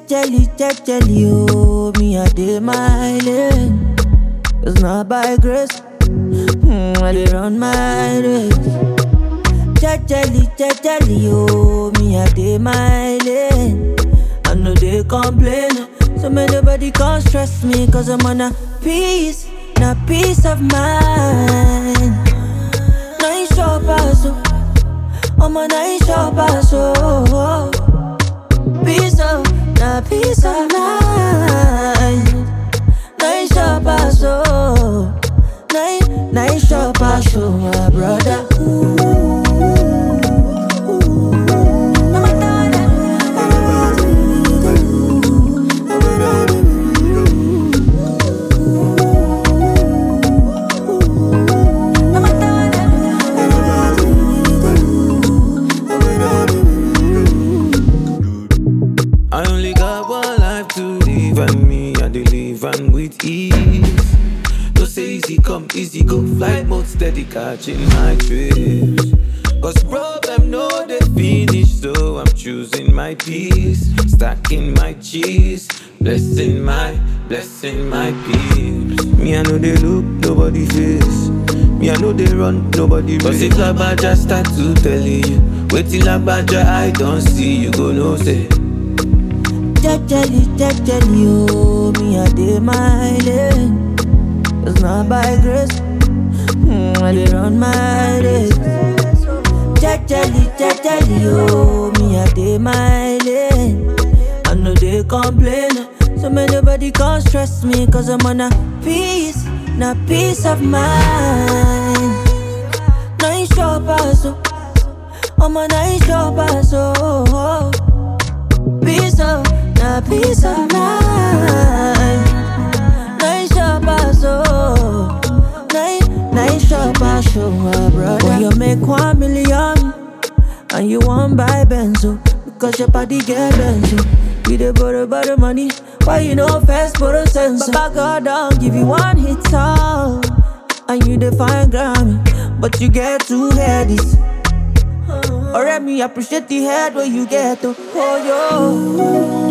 Jejely, oh, me I dey my lane. It's not by grace, I dey run my race. Jejely, oh, me I dey my lane. I know they complain, so may nobody can't stress me, cause I'm on a peace of mind. Nice shop, so I'm a nice shop, so peace of mind. Nice shop, so nice shop, so my brother. I only got one life to live, and me, I dey live and with ease. Don't say easy come, easy go. Flight mode steady, catching my trips. Cause problem no they finish, so I'm choosing my peace. Stacking my cheese, blessing my peeps. Me I know they look, nobody face. Me I know they run, nobody race. Cause if Lagbaja start to tell you, wait till Lagbaja I don't see, you go know say. Jejely, oh, me I dey my lane. It's not by grace, I dey run my race. Jejely, oh, me I dey my lane. I know they complain, so may nobody can't stress me, cause I'm on a peace of mind. Nice shop, so I'm a nice shop, so peace of mind. Nice shop, so nice shop, so my brother. When you make 1 million and you want buy Benzo, because your body get Benzo. You dey borrow money, why you know first borrow sense? Baba God don't give you one hit song, and you define Grammy, but you get 2 headies. Alright, me appreciate the head where you get to. Oh yo.